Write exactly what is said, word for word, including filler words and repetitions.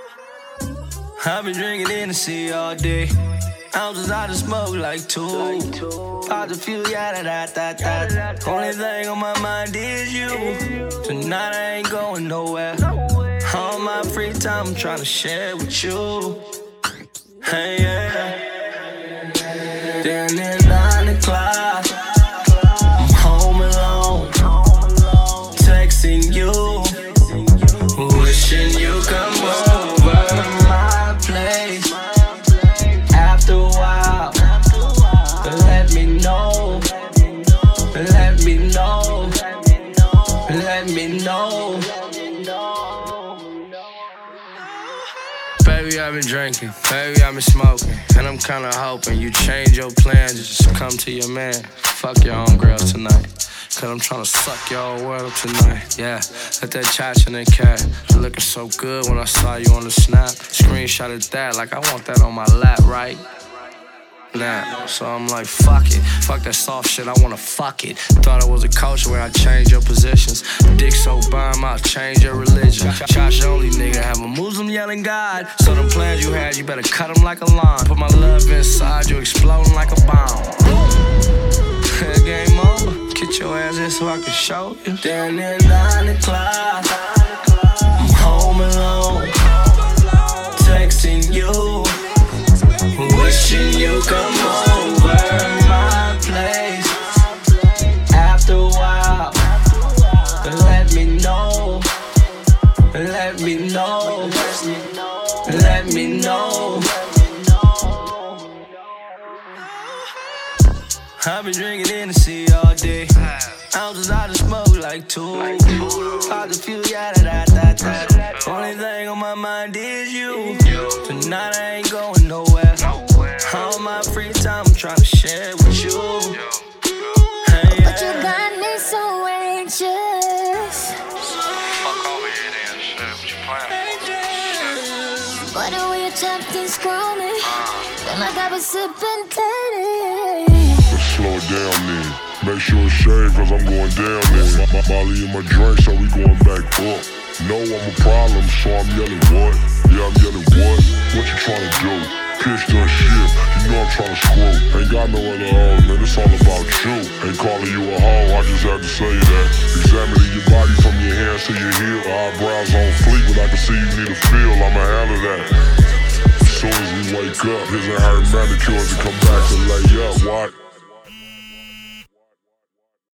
I've been drinking Hennessy all day. Ounces I just smoke like two. Popped a few, yeah, da da da da. Only thing on my mind is you. Tonight I ain't going nowhere. All my free time I'm trying to share with you. Hey, yeah. Then at nine o'clock, I'm home alone, texting you, wishing you come over my place. After a while, let me know, let me know, let me know. Baby, I've been drinking, baby, I've been smoking, and I'm kinda hoping you change your plans, just come to your man. Fuck your own girl tonight, cause I'm tryna suck your whole world up tonight. Yeah, let that chacha in the cat. You looking so good when I saw you on the snap. Screenshotted that like I want that on my lap, right? Nah, so I'm like, fuck it. Fuck that soft shit, I wanna fuck it. Thought it was a culture where I change your positions. Dick so bomb, I'll change your religion. Josh only nigga, have a Muslim yelling God. So them plans you had, you better cut them like a lawn. Put my love inside you, exploding like a bomb. Game over, get your ass in so I can show you. Then at nine o'clock, I'm home alone, texting you, wishing you come over my place. After a while, let me know, let me know, let me know. I've been drinking Hennessy all day. Ounces I just smoke like two. Popped a few, yeah, da da da da. Only thing on my mind is you. Tonight I ain't going nowhere. All my free time I'm trying to share with you. Hey, yeah. But you got me so anxious. Fuck over here then, shit. What you playing? Why the way you tapped and scroll me? Feel like I was sipping teddy. Slow it down then. Make sure it's shaved cause I'm going down then. My Molly in my drink so we going back up. No, I'm a problem so I'm yelling what? Yeah, I'm yelling what? What you tryna do? Pitch that shit, you know I'm tryna screw. Ain't got no other hoes, man, it's all about you. Ain't calling you a hoe, I just had to say that. Examining your body from your hands to your heel. Eyebrows on fleek, but I can see you need a feel, I'ma handle that. As soon as we wake up, here's a her manicure to come back and lay up, what?